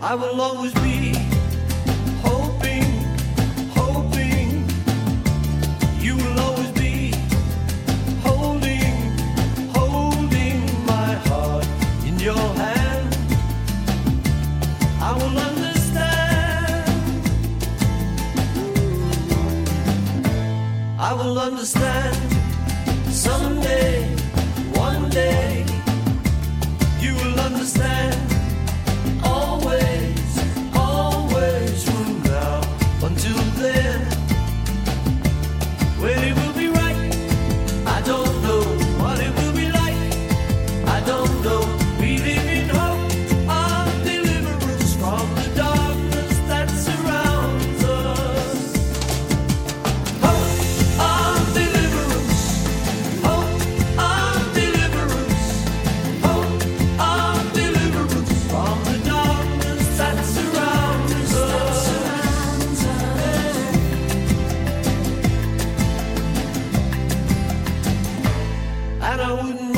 I will always be hoping, hoping. You will always be holding, holding my heart in your hand. I will understand. I will understand someday, one day. You will understand. Always, always from now until then. When it will be right, I don't know. What it will be like, I don't know. We live in hope of deliverance from the darkness that surrounds us. Hope of deliverance, hope of deliverance, hope of deliverance from the darkness that surrounds us. And I wouldn't